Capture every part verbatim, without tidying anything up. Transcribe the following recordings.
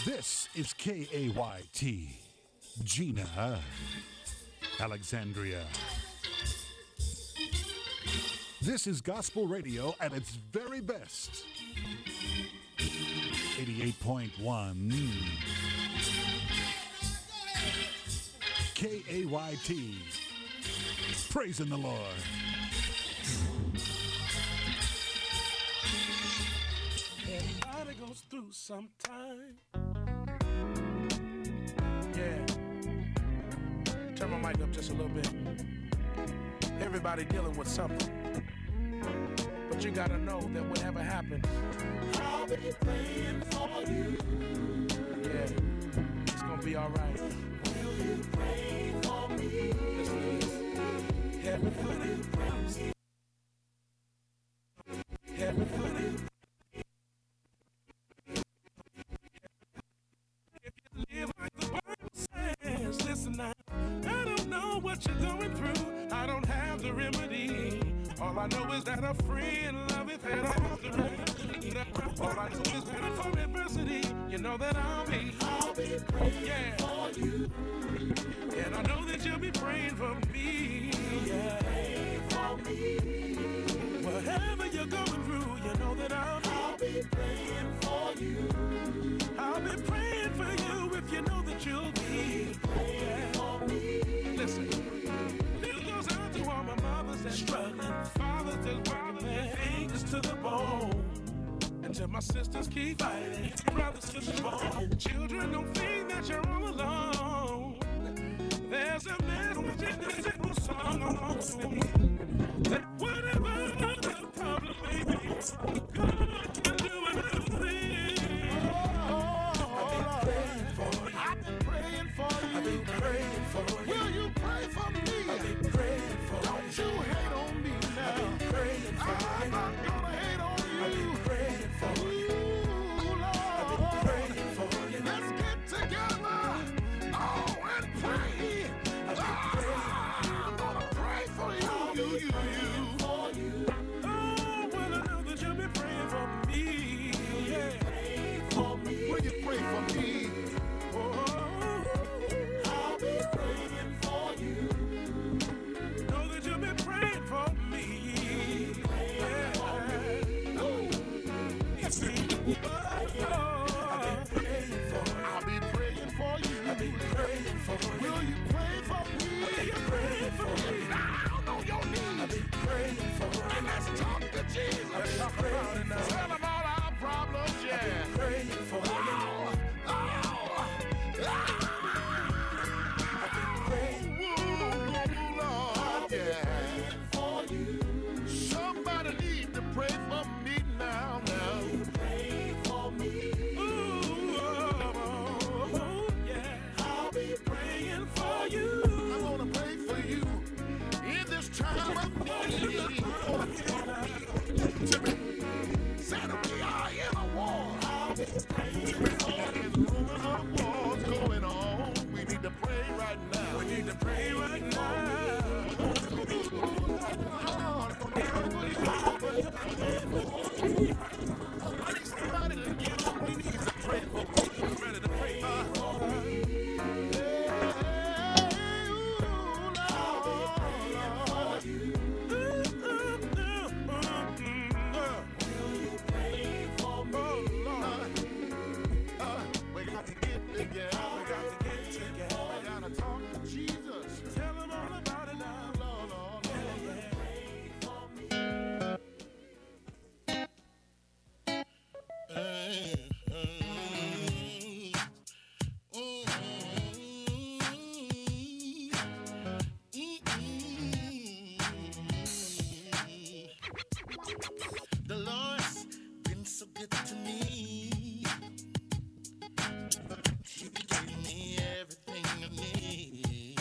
This is K A Y T, Gina, Alexandria. This is gospel radio at its very best. eighty-eight point one K A Y T, praising the Lord. Everybody goes through sometime. Yeah. Turn my mic up just a little bit. Everybody dealing with something. But you gotta know that whatever happens, I'll be praying for you. Yeah. It's gonna be alright. Will you pray for me? Listen to this. Everybody prays. Everybody. Listen now, I don't know what you're going through. I don't have the remedy. All I know is that a friend loveth and all the rest. All I know is that for adversity, you know that I'll be, I'll be praying yeah. for you. And I know that you'll be praying for me. Yeah. Praying for me. Whatever you're going through, you know that I'll be, I'll be praying for you. I'll be praying for you if you know that you'll be praying for me. Listen, this goes out to all my mothers that's struggling, fathers that's working their fingers to the bone. And to my sisters keep fighting, brothers to the bone. Children, don't think that you're all alone. There's a message in the simple song that whatever the problem may be, God can do another thing. I've been praying for you. I've been praying for you. I've been praying for you. Will you pray for me? I've been praying for you. Don't you hate on me now. I've been praying for you. I'm not gonna hate on you. I've been praying for you. Lord. I've been praying for you. Let's get together. Oh, and pray. I've been praying. I'm gonna pray for you. You, you, you. For you. Oh, well, I know that you'll be praying for me. Yeah. Pray for me. Will you pray for me? Oh, I'll be praying for you. Know that you'll be praying for me. Praying for me. Yes, oh, I've been praying for you. I'll be praying for you. I've been praying for you. Will you pray for me? Will you pray for me? Down on your knees. I've been praying for you. And let's talk to Jesus. Let's talk about it now. Tell him all our problems, yeah. I've been praying for you. Oh, oh, oh. I've been praying, ooh, Lord, yeah. For you. Somebody need to pray for me now, now. Pray for me. Ooh, oh, oh, yeah. I'll be praying for you. I'm gonna pray for you in this time of need. Said we are in a war. I'll be praying for you. There's rumors of wars going on. We need to pray right now. We need to pray right now. I need somebody to get on their knees and pray for me. I'm ready to pray for me. The Lord's been so good to me. He gave me everything I need.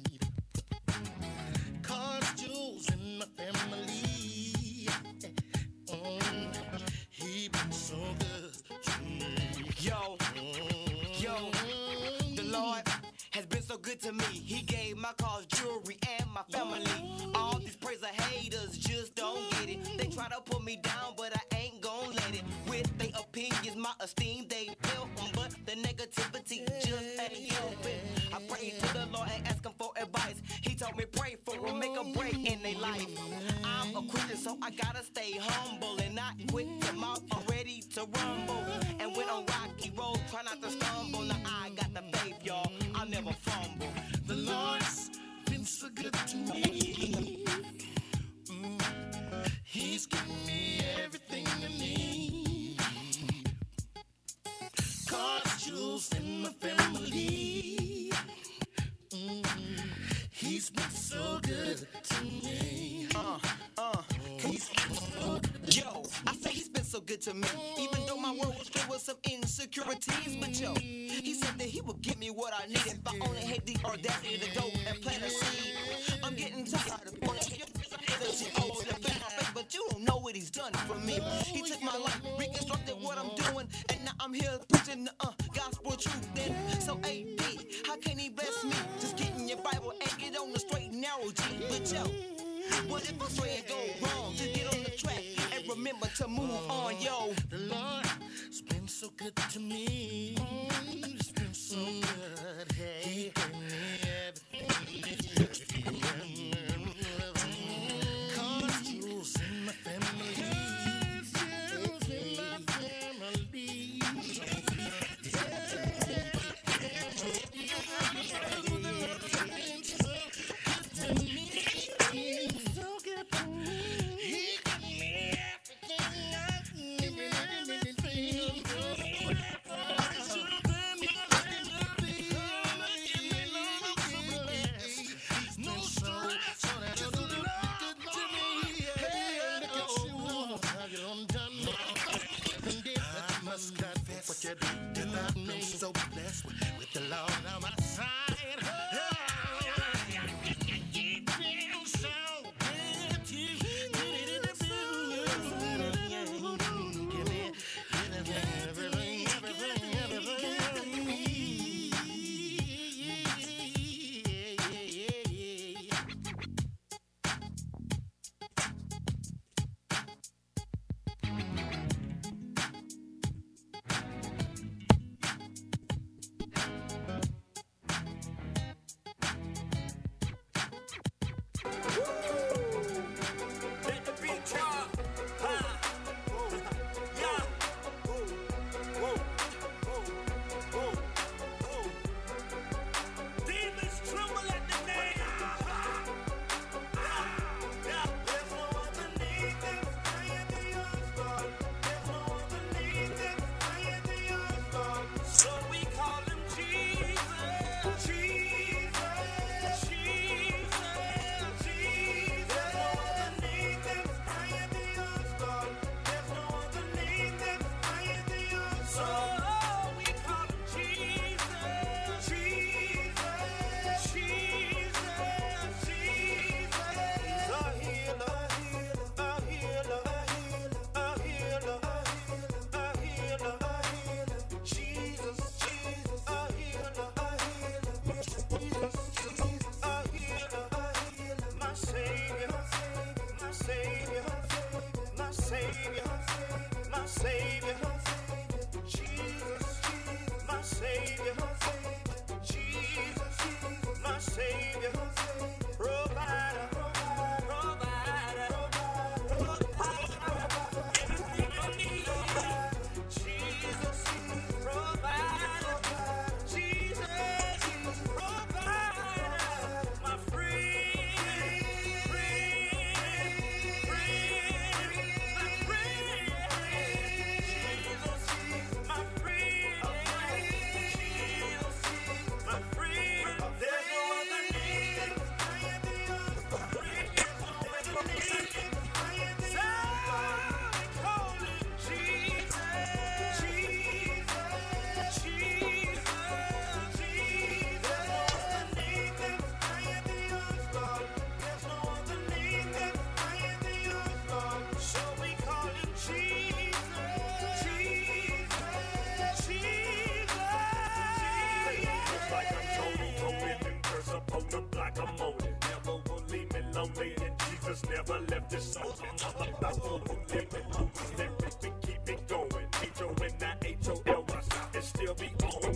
Cars, jewels, and my family. Mm, he been so good to me. Yo, yo, the Lord has been so good to me. He gave my cars, jewelry, and my family. All these praise of haters just don't get it. They try to put me down, but I ain't gon' let it. With their opinions, my esteem, they help them, but The negativity just ain't helping. I prayed to the Lord and asked him for advice. He told me pray for them, make a break in their life. I'm a Christian, so I gotta stay humble and not quick to mouth or ready to rumble. And when on rocky road, try not to stumble. Now I got the faith, y'all. I'll never fumble. The Lord's been so good to me. Mm. He's given me everything I need. Cars, jewels, and my family. Mm. He's been so good to me. Uh, uh, he's been so good. Yo, I say he's been so good to me. Even though my world was filled with some insecurities, but yo, he said that he would give me what I need if I only had the audacity to go and plant a seed. I'm getting tired of pointing energy over the face, but you don't know what he's done for me. He took my life, reconstructed what I'm doing, and now I'm here preaching the uh, gospel truth. Then, so A D, how can he bless me? Just get in your Bible and get on the straight and narrow, G. But yo, what if I stray and go wrong? Just get on the track and remember to move on, yo. The Lord's been so good to me. He's been so good. Hey, he gave me everything. Cars, jewels, and my family. Cars, jewels, and my family. So good to me. He gave me everything I need. I'm so blessed with, with the Lord on my side. Never left this song. I won't live it. Let me keep it going. H O N I H O L. And still be on.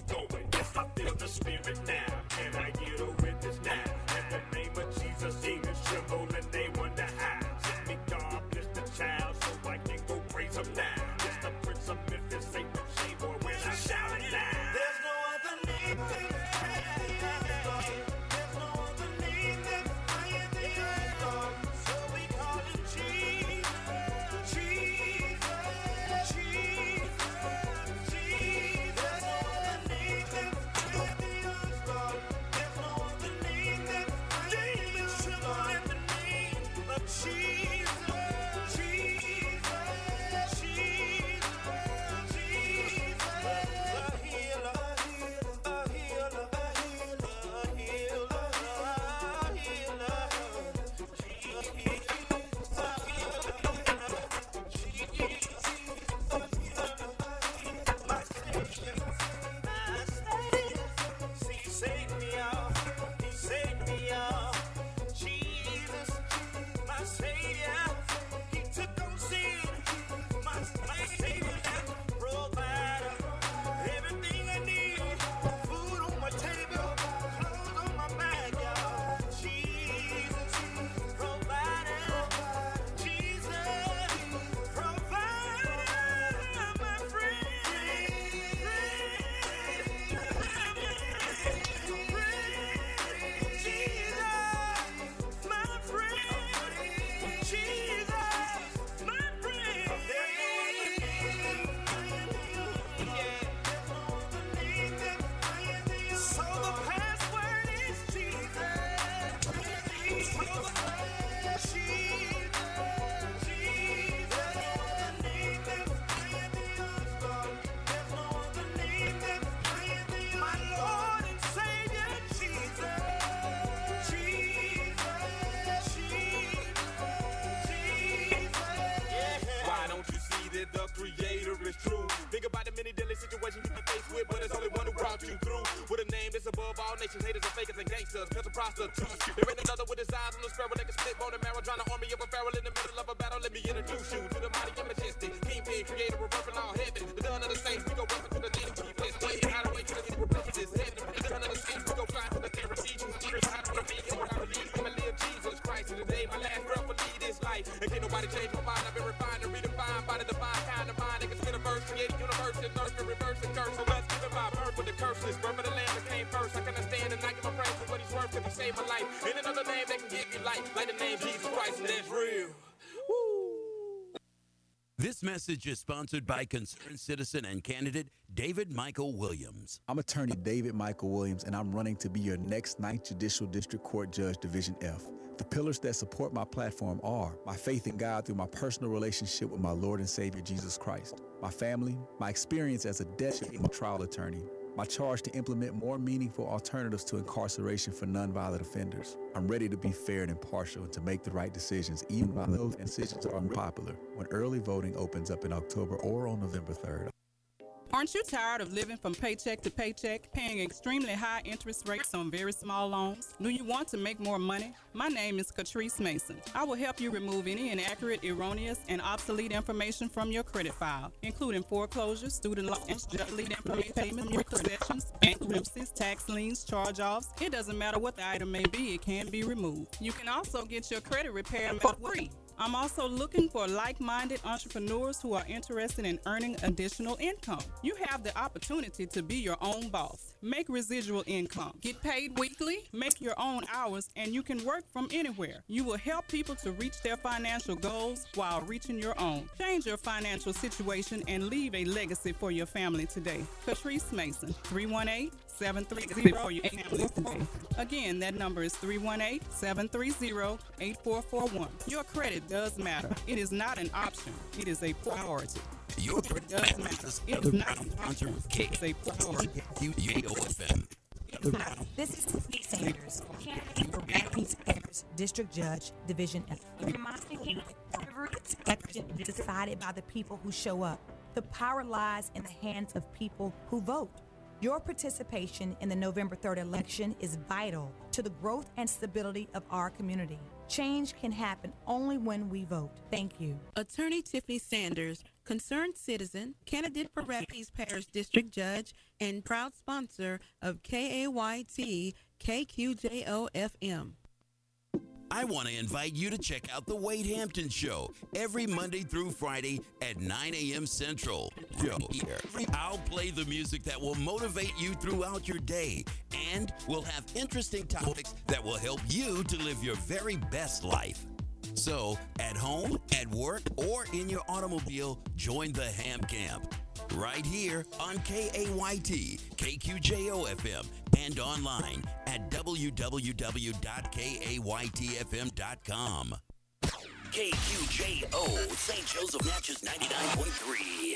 Patience, haters and fakers and gangsters, cause of prostitutes. There ain't another with his eyes on the sparrow that can split bone and marrow. Trying to army of a pharaoh in the middle of a battle. Let me introduce you to the mighty and majestic Kingpin, creator of earth and all heaven. The son of the saints, we go up to the native to be blessed. Wait, how to wait till the people bless this heaven. The son of the saints, we go fly to the therapy. Secrets how to be and what I believe. I'm gonna live Jesus Christ. And today my last breath will lead this life. And can't nobody change my mind. I've been refined and redefined by the divine kind of mind. It can spin a verse, create a universe, and nurse and reverse and curse. So let's give it by birth with the curses. Birth of the land that came first. I can understand and I give my praise for what he's worth. Cause he saved my life. Ain't another name that can give you life like the name Jesus Christ, and that's real. Woo. This message is sponsored by concerned citizen and candidate David Michael Williams. I'm attorney David Michael Williams, and I'm running to be your next ninth Judicial District Court Judge, Division F. The pillars that support my platform are my faith in God through my personal relationship with my Lord and Savior, Jesus Christ, my family, my experience as a deputy trial attorney, my charge to implement more meaningful alternatives to incarceration for nonviolent offenders. I'm ready to be fair and impartial and to make the right decisions, even when those decisions are unpopular, when early voting opens up in October or on November third. Aren't you tired of living from paycheck to paycheck, paying extremely high interest rates on very small loans? Do you want to make more money? My name is Catrice Mason. I will help you remove any inaccurate, erroneous, and obsolete information from your credit file, including foreclosures, student loans, lead information, payment repossessions, bankruptcies, tax liens, charge-offs. It doesn't matter what the item may be, it can be removed. You can also get your credit repaired for free. I'm also looking for like-minded entrepreneurs who are interested in earning additional income. You have the opportunity to be your own boss. Make residual income. Get paid weekly, make your own hours, and you can work from anywhere. You will help people to reach their financial goals while reaching your own. Change your financial situation and leave a legacy for your family today. Catrice Mason, three one eight, seven three zero for your family today. Again, that number is three one eight, seven three zero, eight four four one. Your credit does matter. It is not an option. It is a priority. Your credit does matter. It is not an option. It is a priority. Q J O F M. This is Tiffany Sanders, candidate for Rapides Sanders, District Judge, Division F. Reminding you that every election is decided by the people who show up. The power lies in the hands of people who vote. Your participation in the November third election is vital to the growth and stability of our community. Change can happen only when we vote. Thank you. Attorney Tiffany Sanders, concerned citizen, candidate for Rapides Parish District Judge, and proud sponsor of K A Y T K Q J O F M. I want to invite you to check out the Wade Hampton Show every Monday through Friday at nine a.m. Central. Show here. I'll play the music that will motivate you throughout your day, and we'll have interesting topics that will help you to live your very best life. So, at home, at work, or in your automobile, join the Hamp Camp. Right here on K A Y T, K Q J O F M, and online at w w w dot k a y t f m dot com. K Q J O, Saint Joseph Natchez ninety-nine point three.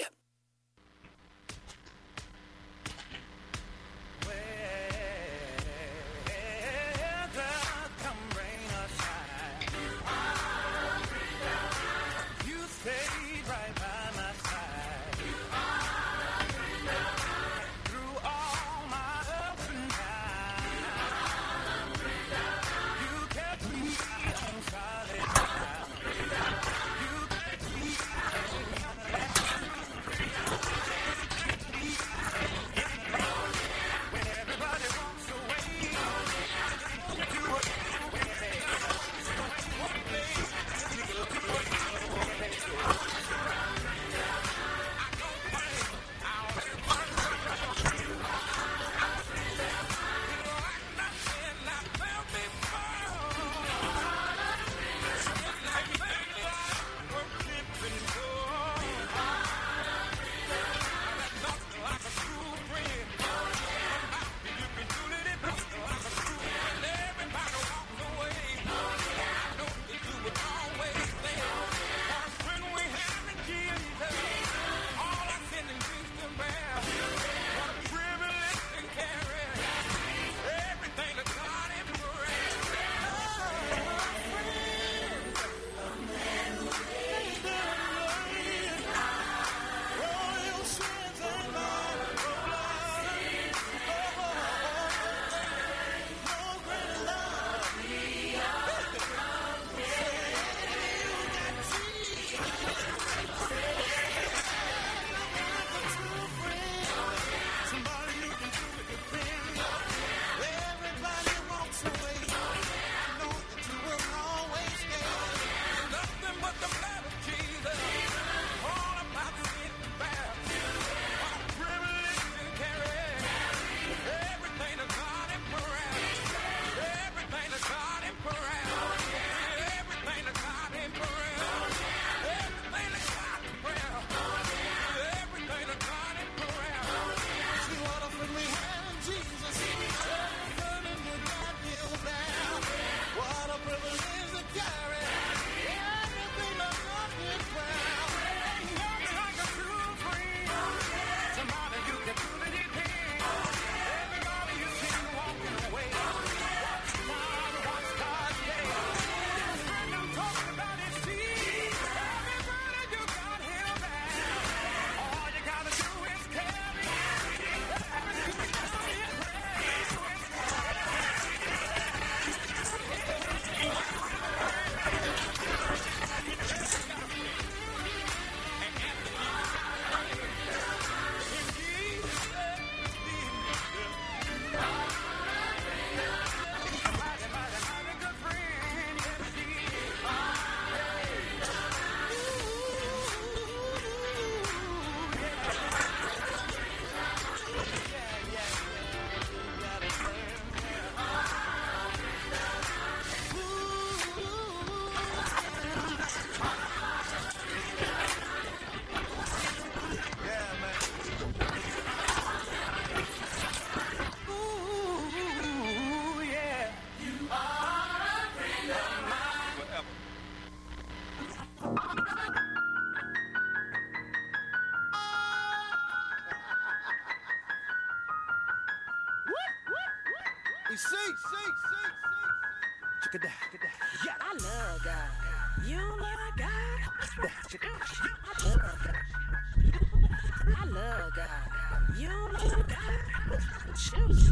we see. Check it out. Yeah. I love God. You love God. I love God. I love God. You love God. Shoot.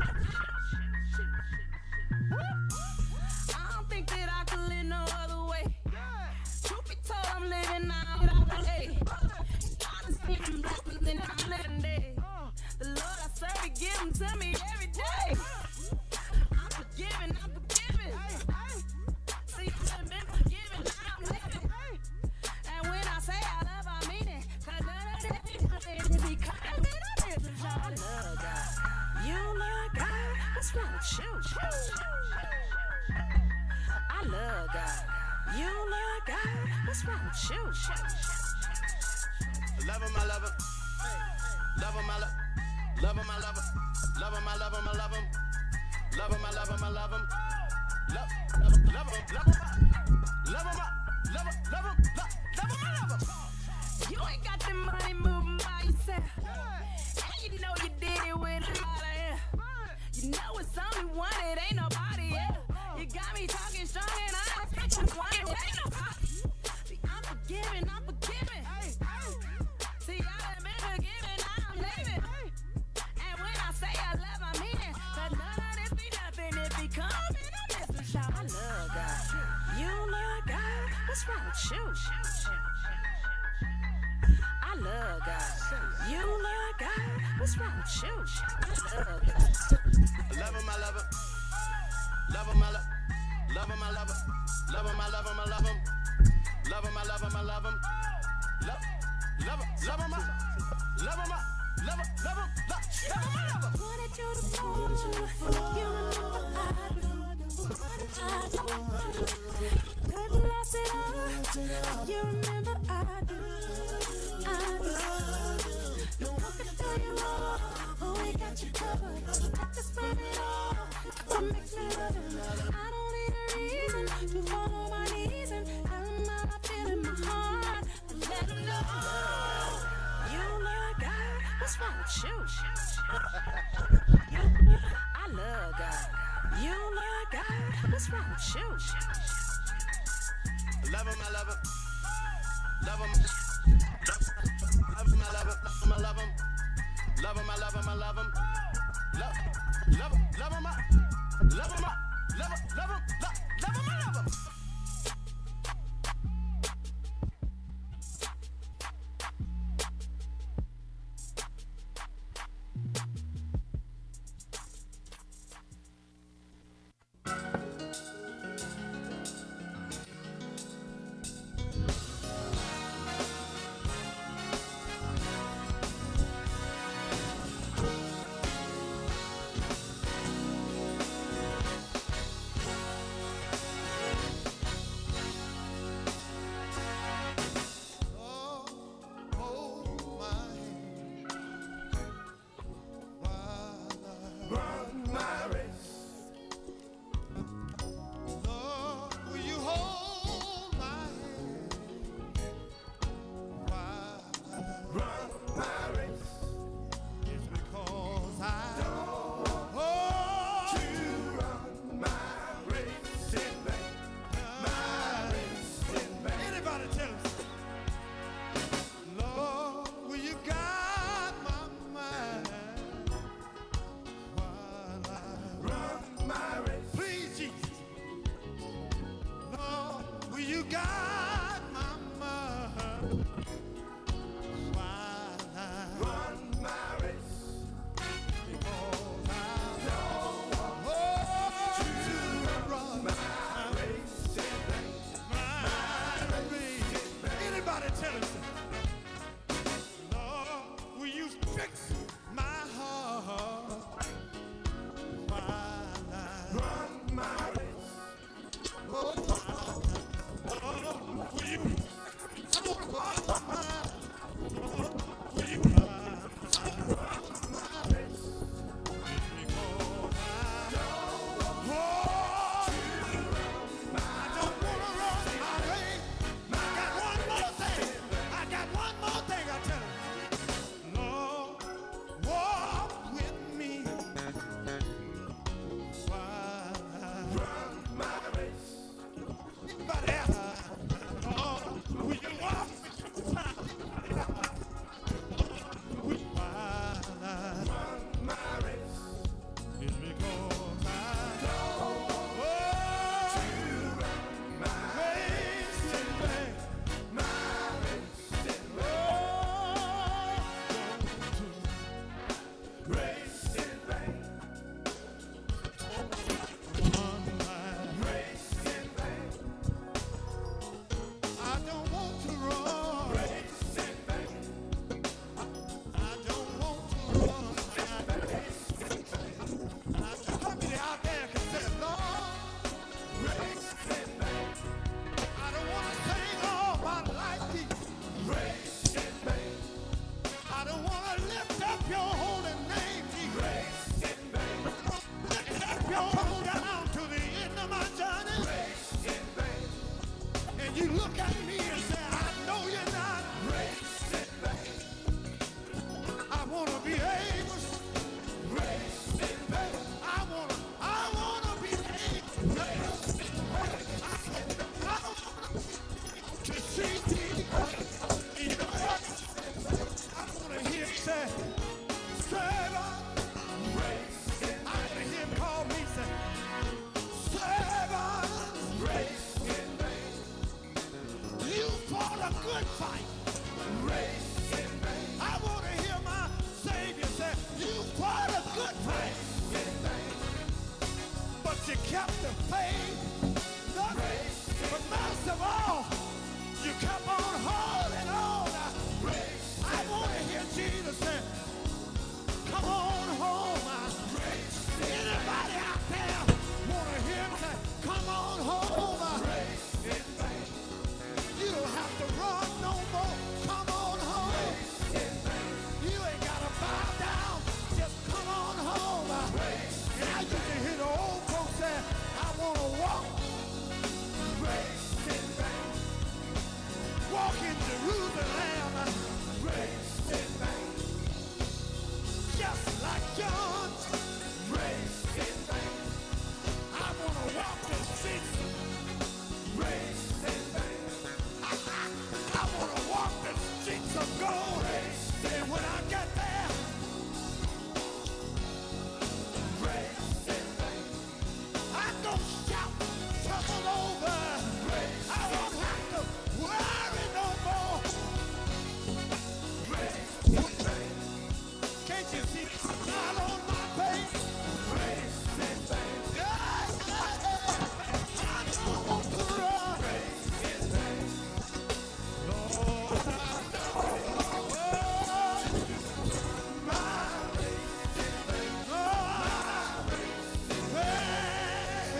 I don't think that I could live no other way. Truth be told, I'm living now without the day. I just see them blessings and I'm living day. The Lord I serve, He give them to me every day. I'm forgiven, I'm forgiven. See, I've been forgiven, now I'm living. And when I say I love, I mean it. Cause none of that is be coming. I love God. You love God? What's wrong with you? I love God. You love God? What's wrong with you? Love him, I love him. Love him, I love Love him, I love him. Love him, I love him, I love him. Love him, I love him, I love him. Love, love him, love him, love him. Love him, love him, love him, love him, I love him. You ain't got the money moving by yourself. And you know you did it with a lot of air. You know it's only one, it ain't nobody else. You got me talking strong and I ain't fixing one, it ain't nobody. See, I'm forgiving, I'm forgiving. See, I've been forgiven, now I'm living. And when I say I love, I mean it. But none of this be nothing if he come and I'm missing shout. I love God. You love God? What's wrong with you? I love God. You love God? What's wrong with you? I love God. Love him, I love him. Love him, I love Love him, I love him. Love him, I love him, I love him. Love him, I love him, I love him. Love, love him, love him, I love him, I love him, love him, love him, I love him. Wanted you to fall, you remember I do. Could you lost it all? You remember I do. I do. No one can tell you all. Oh, we got you covered. I just spread it all. What makes me love it? I don't need a reason to fall on my knees and tell them how I feel in my heart. And let them know you love God. What's wrong with you? I love God. You love God. What's wrong with you? Love him, I love him. Love him. Love him, I love him. Love him, I love him. Love him, I love him, I love him. Love, love him, love him, I love him, I love him, love him, love, love him, I love him. Can't you see? Smile on my face. Praise and thanks. Yeah, yeah, yeah. I don't want to run. Praise and thanks. Lord, I know. Oh, my praise and thanks. Oh, my praise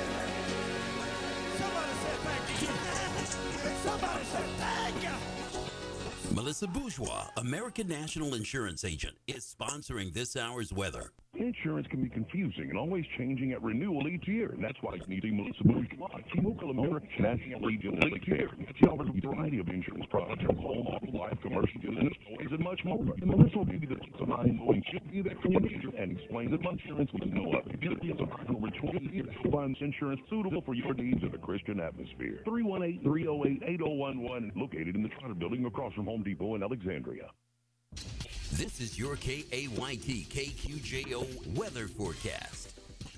and thanks. Somebody say thank you. Melissa Bourgeois, American National Insurance Agent, is sponsoring this hour's weather. Insurance can be confusing and always changing at renewal each year, and that's why you need a Melissa Bourgeois, T-Mobile American National Agent Care. She offers a variety of insurance products from home, auto, life, commercial, business, toys, and much more. And Melissa will give you the peace of mind knowing she'll be there for your needs and explain that insurance with no other. It's over twenty years. Find insurance suitable for your needs in a Christian atmosphere. three one eight, three oh eight, eight oh one one, located in the Trotter Building across from Home Depot in Alexandria. This is your K A Y T K Q J O weather forecast.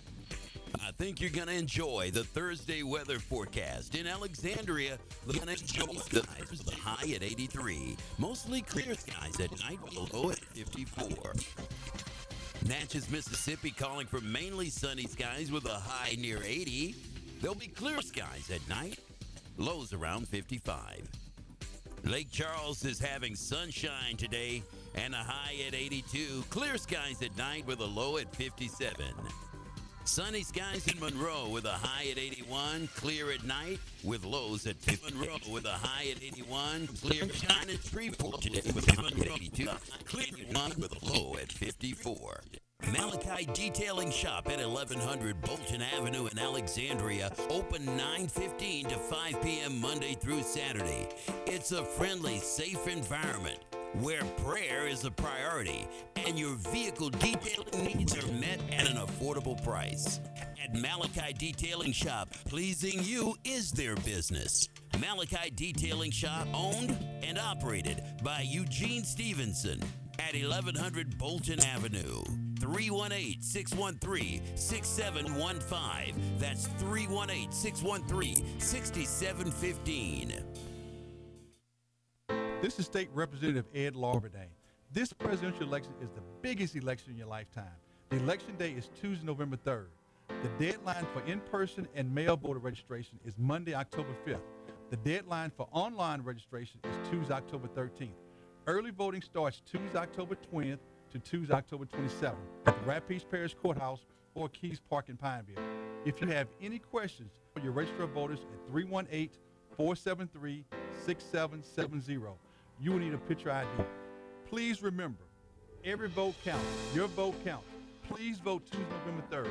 I think you're going to enjoy the Thursday weather forecast. In Alexandria, we're going to enjoy the high at eighty-three. Mostly clear skies at night, low at fifty-four. Natchez, Mississippi, calling for mainly sunny skies with a high near eighty. There'll be clear skies at night, lows around fifty-five. Lake Charles is having sunshine today and a high at eighty-two. Clear skies at night with a low at fifty-seven. Sunny skies in Monroe with a high at eighty-one. Clear at night with lows at fifty. Monroe with a high at eighty-one. Clear shine at Shreveport today with a high at eighty-two. Clear at night with a low at fifty-four. Malachi Detailing Shop at eleven hundred Bolton Avenue in Alexandria, open nine fifteen to five p.m. Monday through Saturday. It's a friendly, safe environment where prayer is a priority and your vehicle detailing needs are met at an affordable price. At Malachi Detailing Shop, pleasing you is their business. Malachi Detailing Shop, owned and operated by Eugene Stevenson at eleven hundred Bolton Avenue. three one eight, six one three, six seven one five. That's three one eight, six one three, six seven one five. This is State Representative Ed Larberdane. This presidential election is the biggest election in your lifetime. The election day is Tuesday, November third. The deadline for in-person and mail voter registration is Monday, October fifth. The deadline for online registration is Tuesday, October thirteenth. Early voting starts Tuesday, October twentieth to Tuesday, October twenty-seventh at the Rapides Parish Courthouse or Keys Park in Pineville. If you have any questions, for your register of voters at three one eight, four seven three, six seven seven zero. You will need a picture I D. Please remember, every vote counts. Your vote counts. Please vote Tuesday, November third.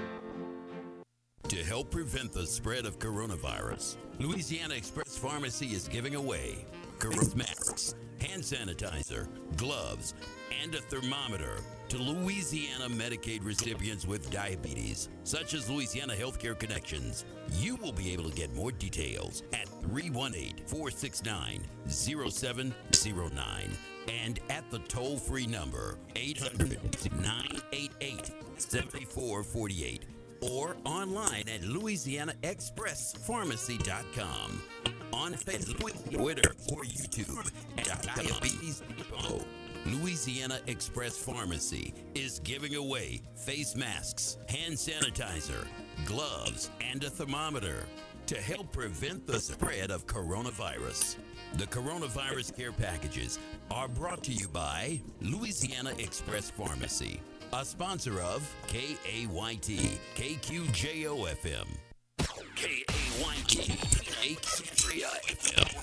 To help prevent the spread of coronavirus, Louisiana Express Pharmacy is giving away corona masks, hand sanitizer, gloves, and a thermometer to Louisiana Medicaid recipients with diabetes, such as Louisiana Healthcare Connections. You will be able to get more details at three one eight, four six nine, zero seven zero nine and at the toll-free number eight hundred, nine eight eight, seven four four eight or online at louisiana express pharmacy dot com. On Facebook, Twitter, or YouTube at Diabetes Depot. Louisiana Express Pharmacy is giving away face masks, hand sanitizer, gloves, and a thermometer to help prevent the spread of coronavirus. The coronavirus care packages are brought to you by Louisiana Express Pharmacy, a sponsor of K A Y T, K Q J O F M. K A Y T, K Q J O F M.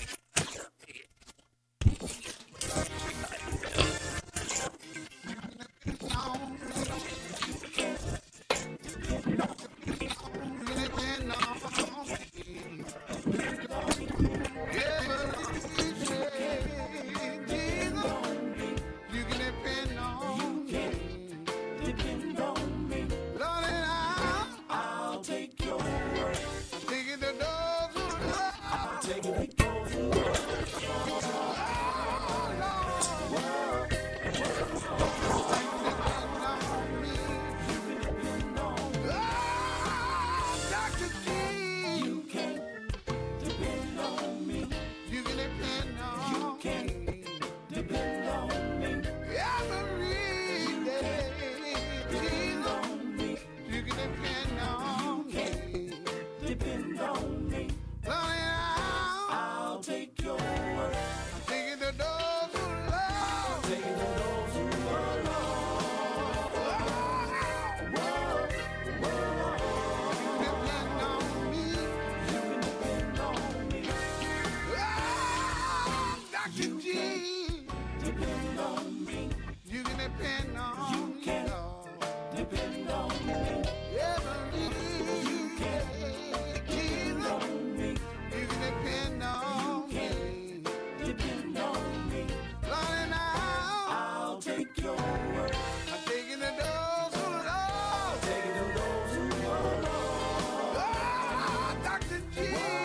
I'm taking the those who love. Taking the those who love. Oh, Doctor G.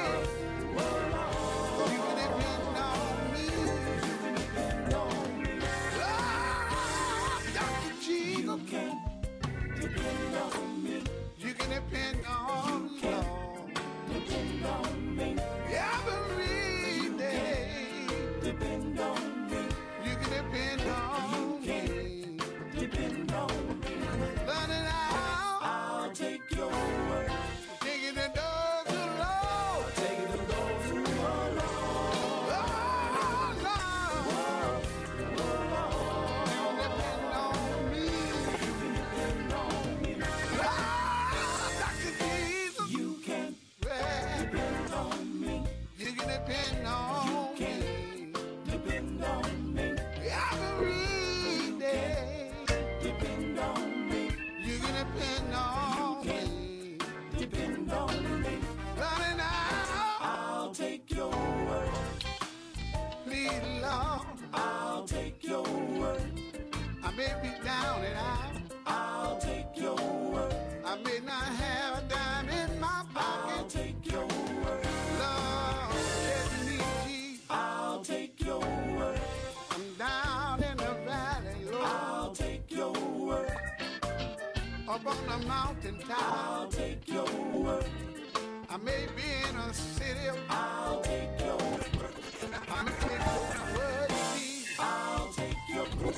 You can depend on me. You can depend on me. Oh, Doctor G. You can depend on me. You can depend on me. Depend on me. Every day. Depend on me. You can depend on me. Depend on me. Learning out. I'll take your word. Taking the doors to low. Taking the doors to low. Oh, Lord. You can depend on me. You can depend on me. Ah, Doctor Jesus. You can depend on me. You can depend on me. Depend on me. Every day. Depend on me. You can depend on me. Depend on me. Running out. I'll take your word. Please, Lord. I'll take your word. I may be down and out. I'll take your word. I may not have a dime in my pocket. I'll take your word. Lord, let me Jesus. I'll take your word. I'm down in the valley, Lord. I'll take your word. Up on the mountain top. I'll take your word. I may be in a city. I'll take your word. I'm gonna take your word, Jesus. I'll take your word.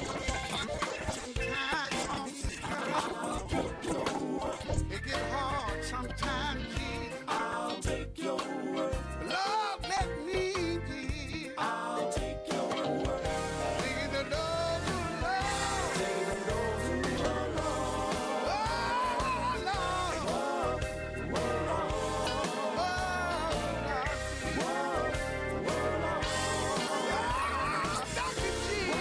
Sometimes it get hard. Sometimes, Jesus. I'll take your word. Lord, let me, Jesus. I'll take your word. Taking the doors to love. Taking the doors to love. Oh, Lord. Oh, Lord. Ah, Doctor G.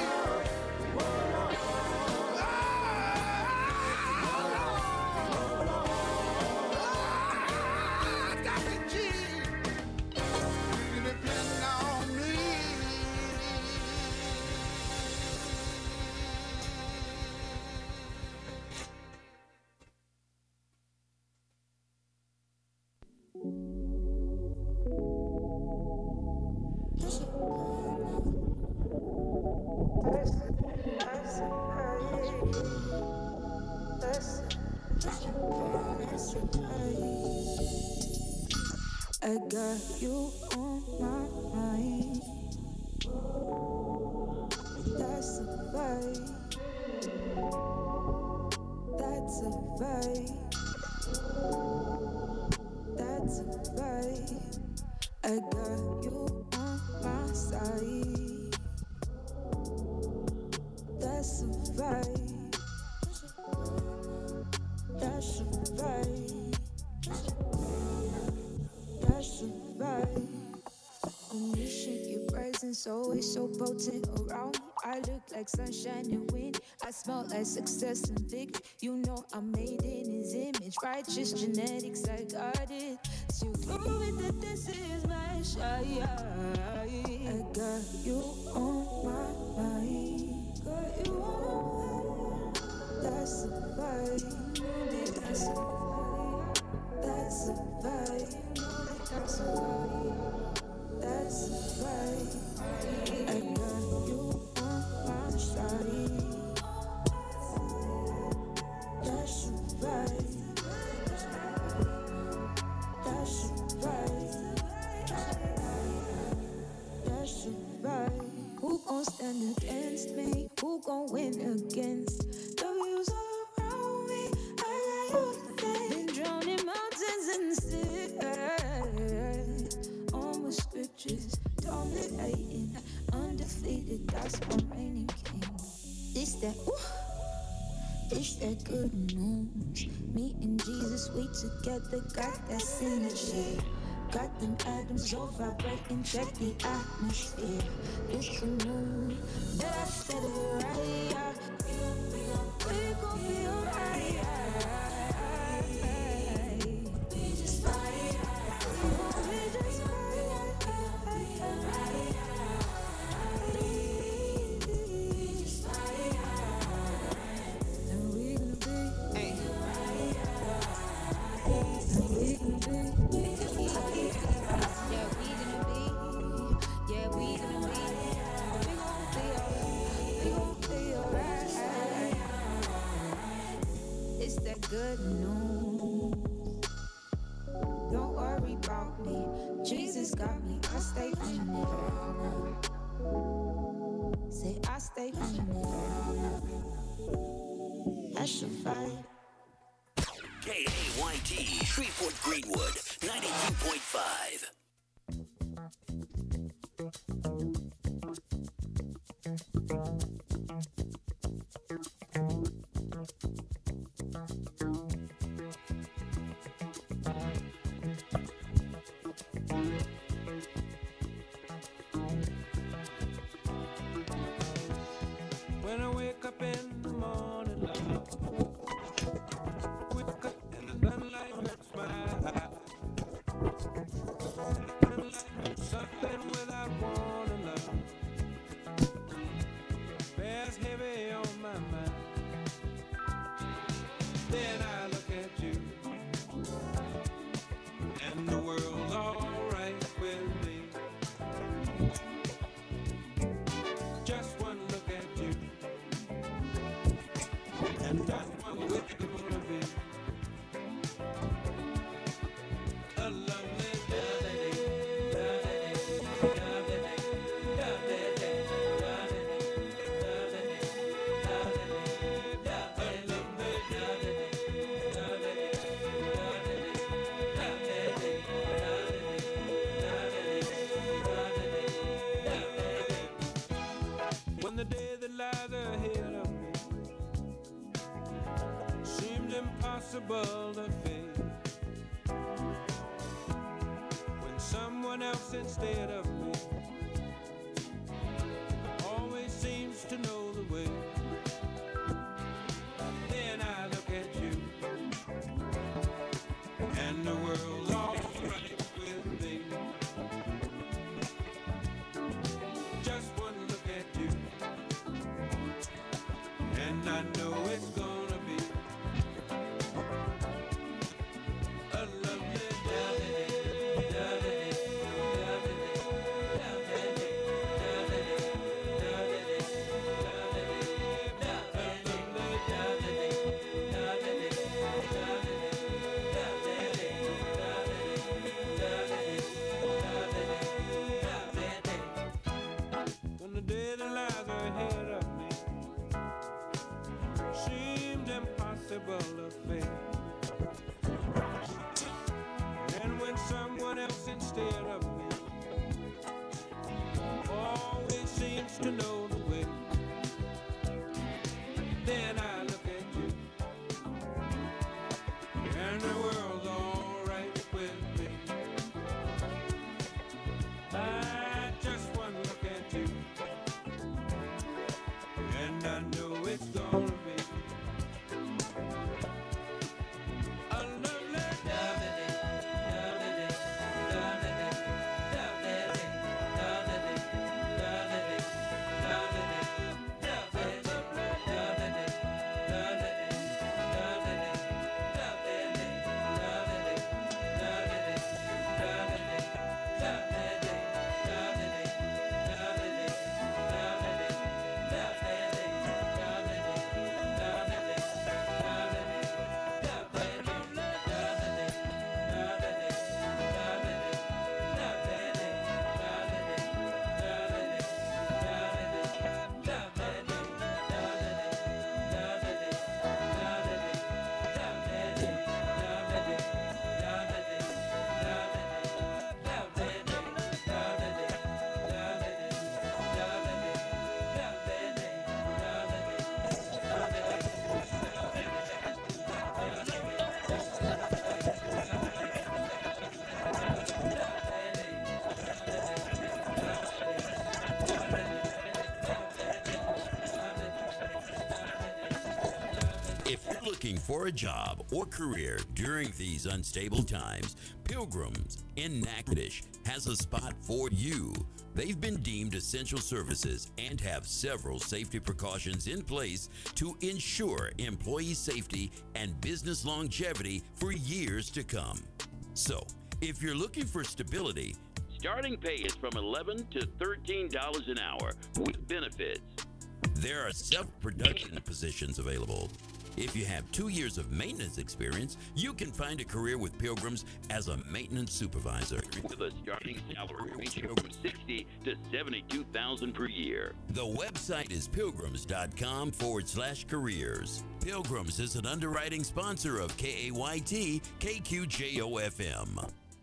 Ah, Doctor G. You can depend on me. I got you on my mind. That's a vibe. That's a vibe. That's a vibe. I got you on my side. That's a vibe. That's a vibe. That's a vibe. When you shake your presence, always so potent around me. I look like sunshine and wind. I smell like success and victory. You know I'm made in his image. Righteous genetics, I got it. So you prove it that this is my shot. I got you on my mind. Got you on my mind. That's a vibe. That's a vibe. That's a vibe. That's a vibe. That's a vibe. I got you on my side. That's a vibe. That's a vibe. That's a vibe. Who gon' stand against me? Who gon' win against the views all around me? I got you to thank. Been drowning mountains in the sea. On with scriptures, dominating, undefeated. That's my reigning king. This that, woo, this that good news. Me and Jesus, we together, got that synergy. Got them atoms all vibrating, check the atmosphere. It's the moon that I said it right. We gon' be alright. We just fight. We just fight. good news. Don't worry about me. Jesus got me. I stay on it. Say I stay on it. That's your vibe. K A Y T, Shreveport Greenwood, ninety-two point five. When I wake up in the morning, love, wake up and the sunlight hurts my eyes. Something without warning, love, bears heavy on my mind. Then I look at you, and the world's alright with me. Just one look at you, and that's what we're gonna be. A lovely day, when the day that lies ahead of me seems impossible to face, when someone else instead of me always seems to know the way, then I look at you, and the world's all right with me. Just one look at you, and I know it's gonna be a lovely day. When the day that lies ahead of me seems impossible to face, and when someone else instead of me always seems to know the way, then I look at you, and the world's alright with me. I just one look at you, and I know it's gonna be a lovely If you're looking for a job or career during these unstable times, Pilgrims in Natchitoches has a spot for you. They've been deemed essential services and have several safety precautions in place to ensure employee safety and business longevity for years to come. So, if you're looking for stability, starting pay is from eleven to thirteen dollars an hour with benefits. There are self-production positions available. If you have two years of maintenance experience, you can find a career with Pilgrims as a maintenance supervisor. With a starting salary ranging from sixty to seventy-two thousand per year. The website is pilgrims.com forward slash careers. Pilgrims is an underwriting sponsor of K A Y T K Q J O F M.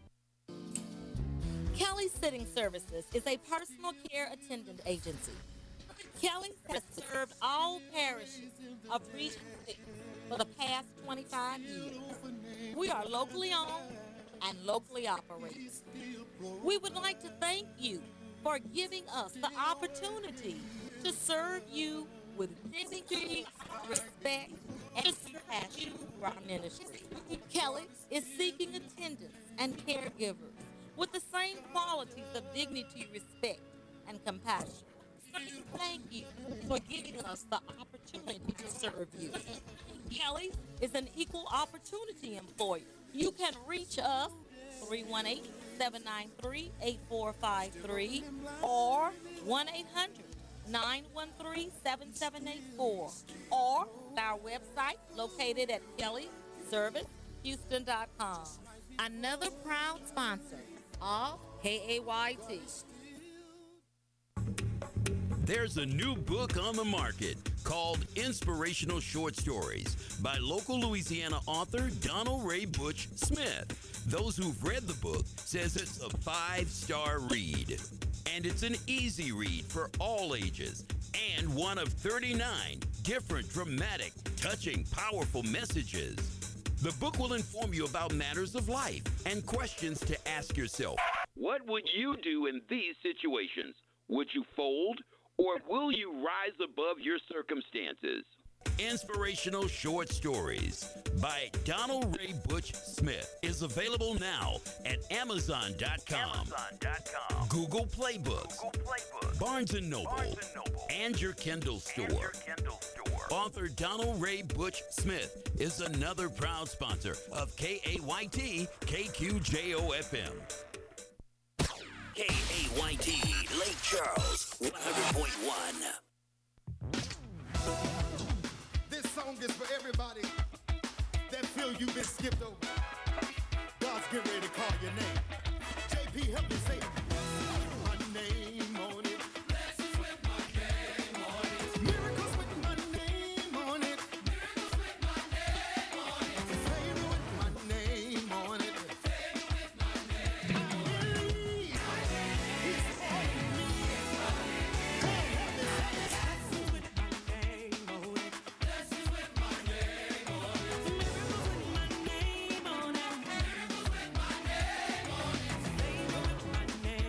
Kelly Sitting Services is a personal care attendant agency. Kelly has served all parishes of Region six for the past twenty-five years. We are locally owned and locally operated. We would like to thank you for giving us the opportunity to serve you with dignity, respect, and compassion for our ministry. Kelly is seeking attendants and caregivers with the same qualities of dignity, respect, and compassion. Thank you for giving us the opportunity to serve you. Kelly is an equal opportunity employer. You can reach us three one eight, seven nine three, eight four five three or one eight hundred, nine one three, seven seven eight four or our website located at kelly service houston dot com. Another proud sponsor of K A Y T. There's a new book on the market called Inspirational Short Stories by local Louisiana author Donald Ray Butch Smith. Those who've read the book says it's a five-star read. And it's an easy read for all ages and one of thirty-nine different dramatic, touching, powerful messages. The book will inform you about matters of life and questions to ask yourself. What would you do in these situations? Would you fold? Or will you rise above your circumstances? Inspirational Short Stories by Donald Ray Butch Smith is available now at amazon dot com, amazon dot com. Google Play Books, Google Play Books, Barnes and Noble, Barnes and, Noble, and your Kindle store. And your Kindle store. Author Donald Ray Butch Smith is another proud sponsor of K A Y T K Q J O F M. K A Y T, Lake Charles, one hundred point one. This song is for everybody that feel you've been skipped over. God's getting ready to call your name. J P, help me say it. My name on it. Blessings with my name on it. Miracles with my name on it. Miracles with my name on it. Favor with my name on it. Favor with my name on it. I believe He's calling me. Hey, help me say it. Blessings with my name on it. Blessings with my name on it. Miracles with my name on it. Miracles with my name on it. Favor with my name.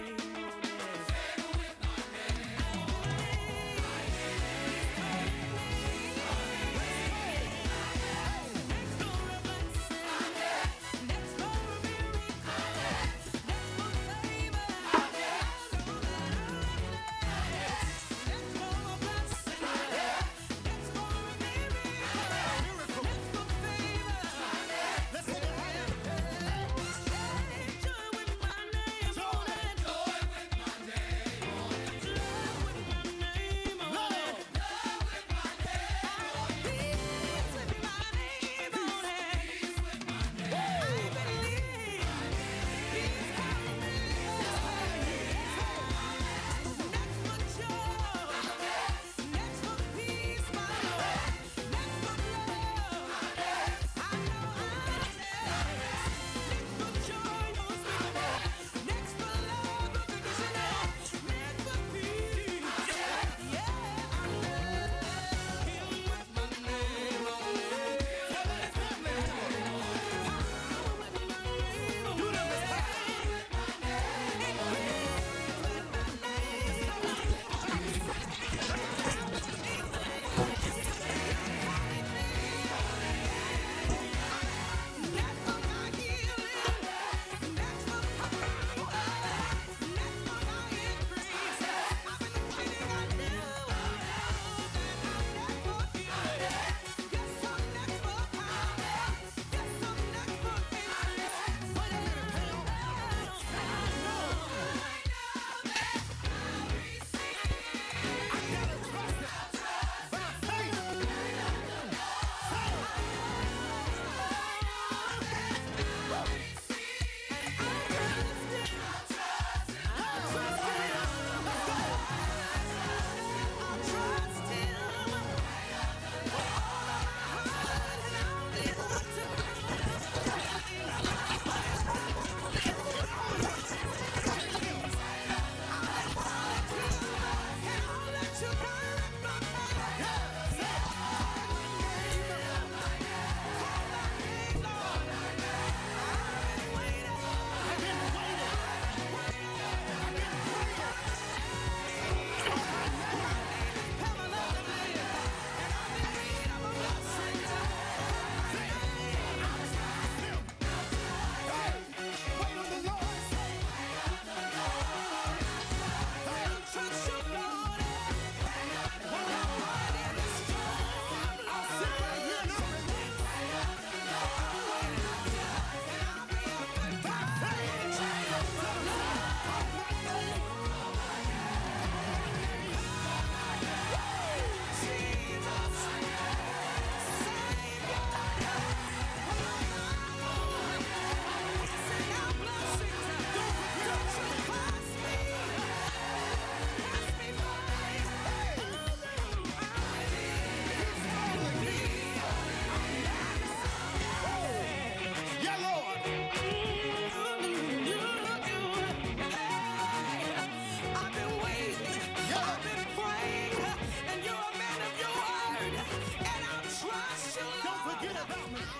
about me.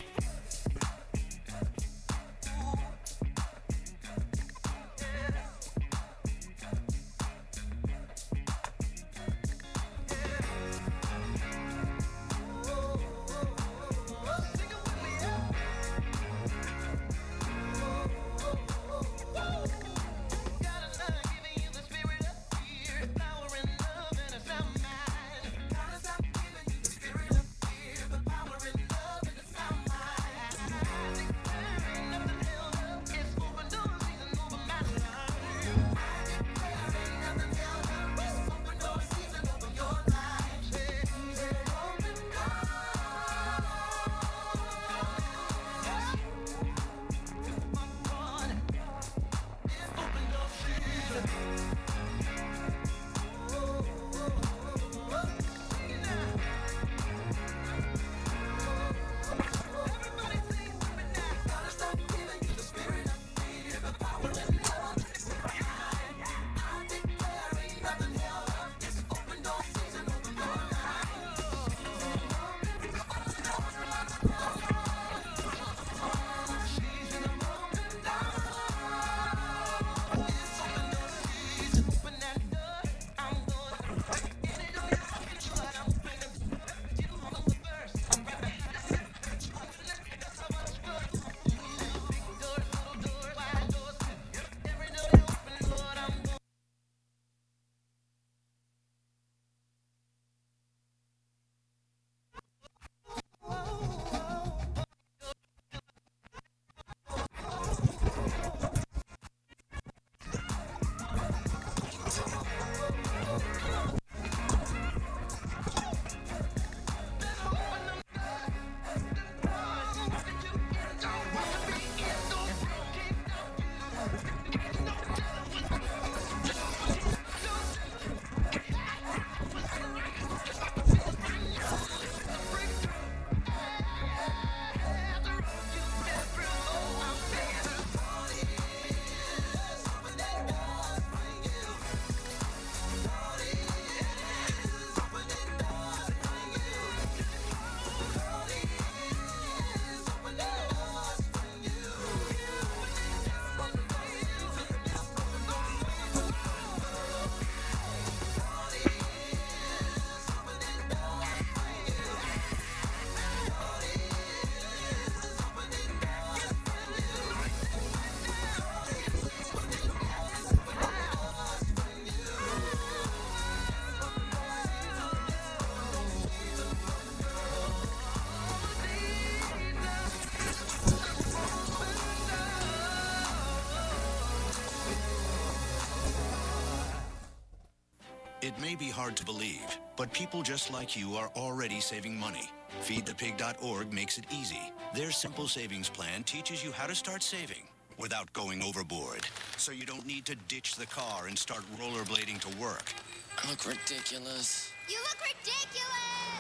It may be hard to believe, but people just like you are already saving money. feed the pig dot org makes it easy. Their simple savings plan teaches you how to start saving without going overboard. So you don't need to ditch the car and start rollerblading to work. I look ridiculous. You look ridiculous!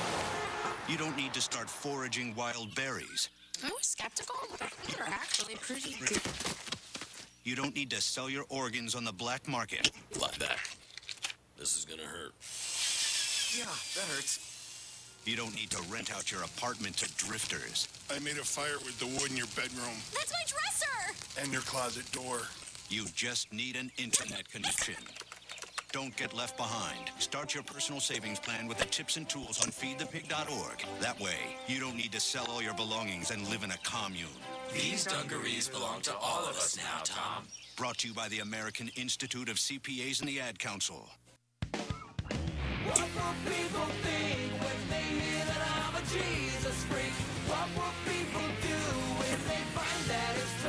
You don't need to start foraging wild berries. I was skeptical, but you're actually pretty good. You don't need to sell your organs on the black market. Like that. This is gonna hurt. Yeah, that hurts. You don't need to rent out your apartment to drifters. I made a fire with the wood in your bedroom. That's my dresser! And your closet door. You just need an internet connection. Don't get left behind. Start your personal savings plan with the tips and tools on feed the pig dot org. That way, you don't need to sell all your belongings and live in a commune. These dungarees belong to all of us now, Tom. Brought to you by the American Institute of C P As and the Ad Council. What will people think when they hear that I'm a Jesus freak? What will people do if they find that it's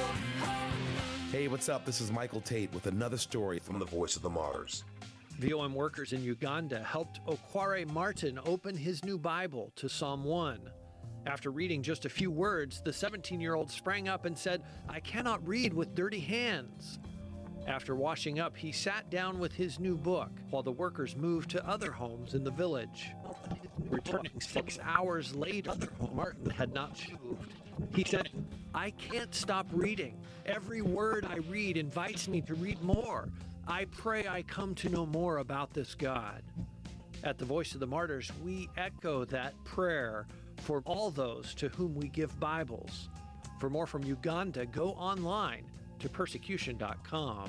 true? Hey, what's up? This is Michael Tate with another story from the Voice of the Martyrs. V O M workers in Uganda helped Okware Martin open his new Bible to Psalm one. After reading just a few words, the seventeen-year-old sprang up and said, "I cannot read with dirty hands." After washing up, he sat down with his new book while the workers moved to other homes in the village. Returning six hours later, Martin had not moved. He said, "I can't stop reading. Every word I read invites me to read more. I pray I come to know more about this God." At the Voice of the Martyrs, we echo that prayer for all those to whom we give Bibles. For more from Uganda, go online to persecution dot com.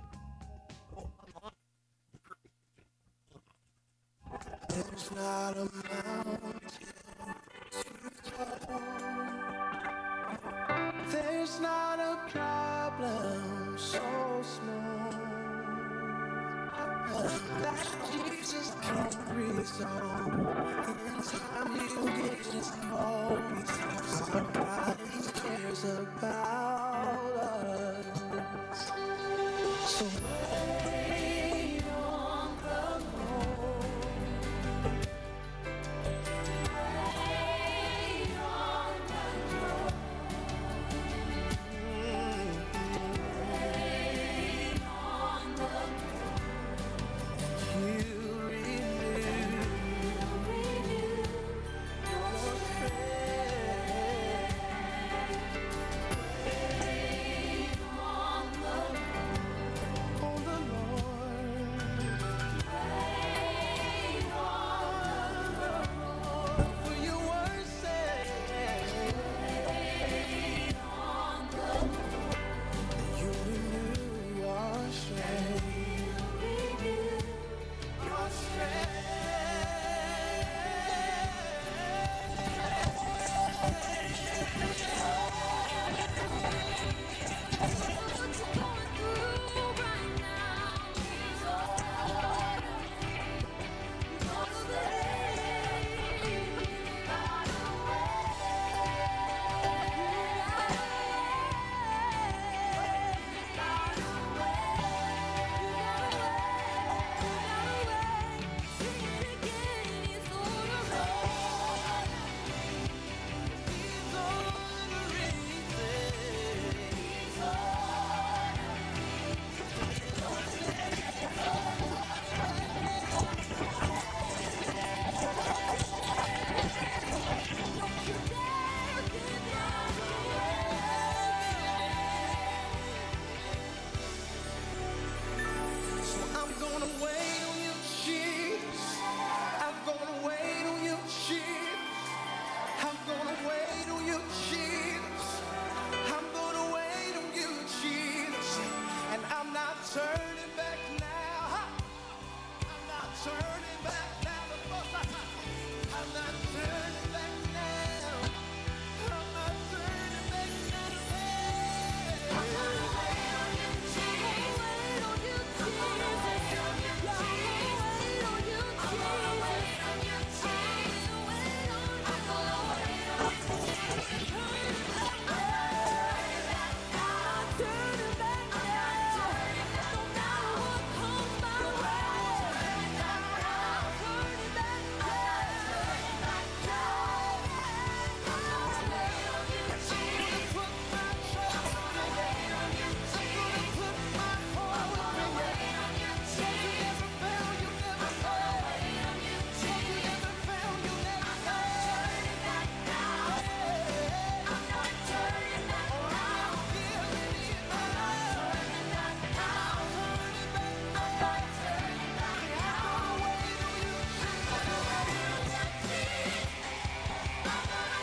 There's not a mountain too tall. There's not a problem so small that Jesus can't resolve. In time he'll get us all. Somebody cares about